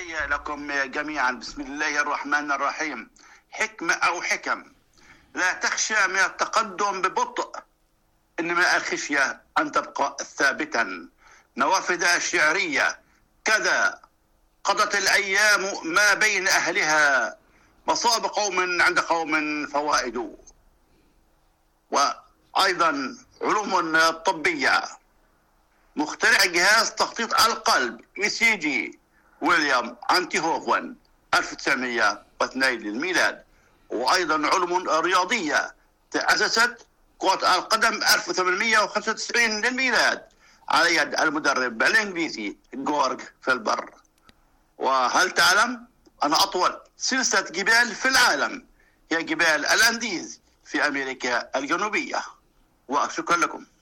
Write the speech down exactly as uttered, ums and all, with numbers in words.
تحية لكم جميعا. بسم الله الرحمن الرحيم. حكمة أو حكم: لا تخشى من التقدم ببطء، إنما الخشية أن تبقى ثابتا. نوافذ الشعرية: كذا قضت الأيام ما بين أهلها، مصاب قوم عند قوم فوائد. وأيضا علوم طبية: مخترع جهاز تخطيط القلب إي سي جي ويليام أنتي هوفن ألف وتسعمائة واثنين للميلاد. وأيضا علوم رياضية: تأسست كرة القدم ألف وثمانمائة وخمسة وتسعين للميلاد على يد المدرب الإنجليزي جورج فيلبر. وهل تعلم أن أطول سلسلة جبال في العالم هي جبال الأنديز في أمريكا الجنوبية؟ وشكرا لكم.